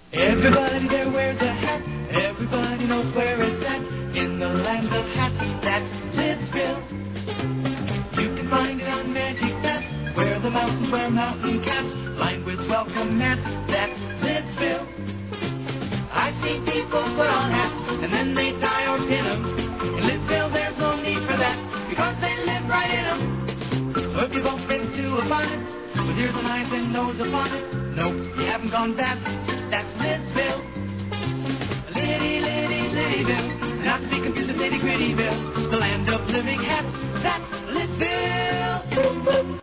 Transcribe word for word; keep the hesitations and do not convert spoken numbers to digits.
Everybody there wears a hat. Everybody knows where it's at. In the land of hats, that's Lidsville. You can find it on Magic Pass, where the mountains wear mountain caps, lined with welcome mats. That's Lidsville. I've seen people put on hats and then they tie or pin them. In Lidsville, there's no need for that because they live right in them. So if you bump into a bonnet with ears and eyes and nose upon it, nope, you haven't gone bad.